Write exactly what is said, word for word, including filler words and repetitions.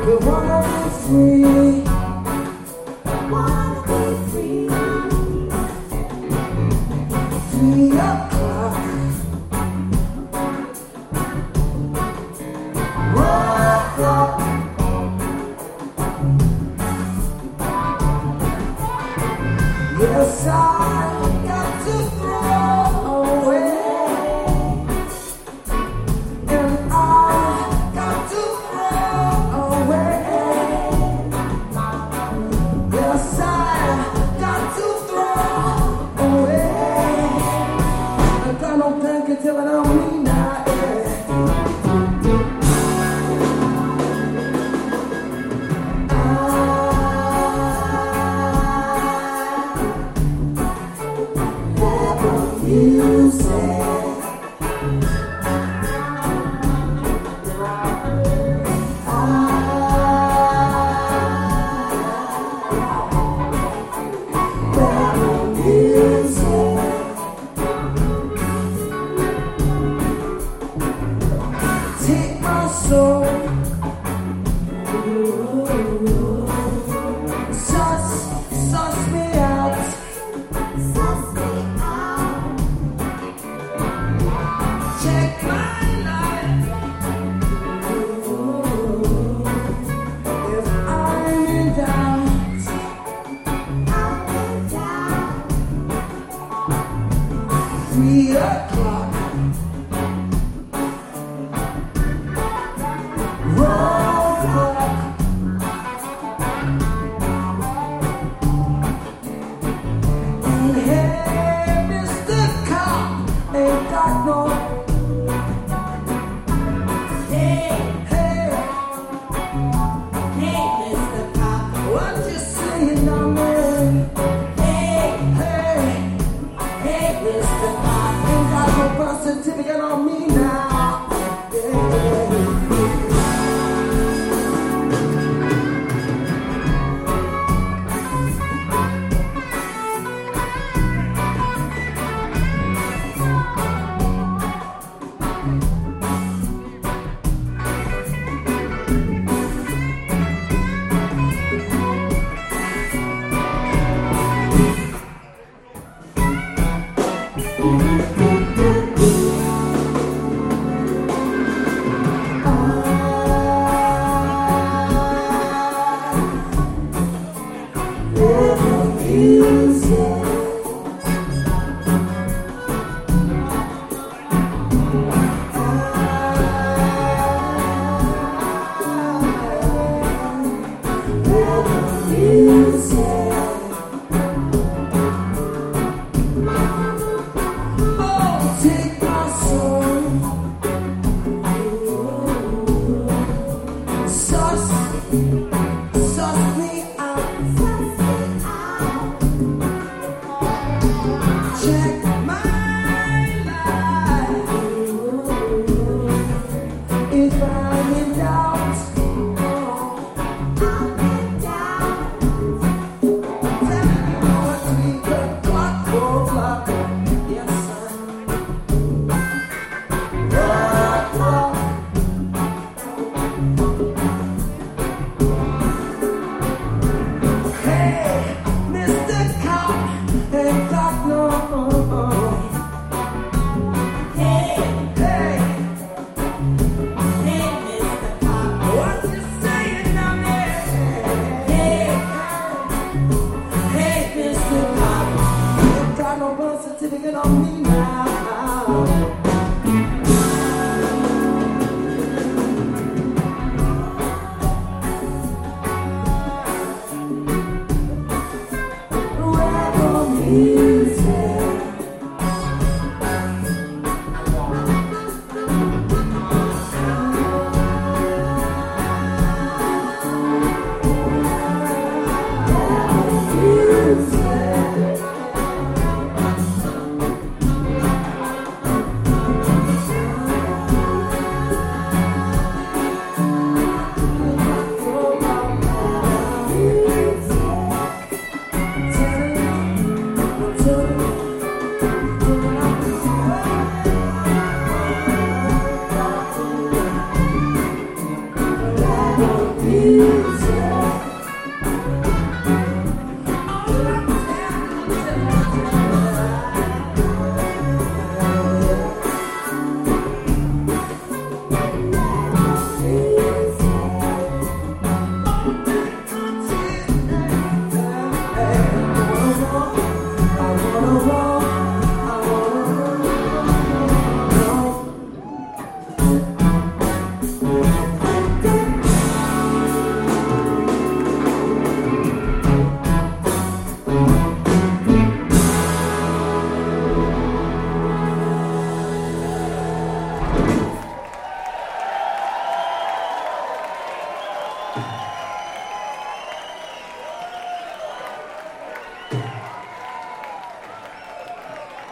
wanna be free. Wanna be free. Three o'clock. Woke up. Yes, I got to throw away, and I got to throw away. Yes, I got to throw away. I got no thinking till it on me now. You said I better music. Take my soul, suss, suss me out. Check my life. If I'm in doubt, I'm in doubt. Three o'clock. Roadblock. And hey, Mister Cop, ain't got no. Certificate on me now. Check my life. If I'm in doubt, I'm in doubt. Tell me what we got, clock, clock. Yes, sir. Clock, clock. feels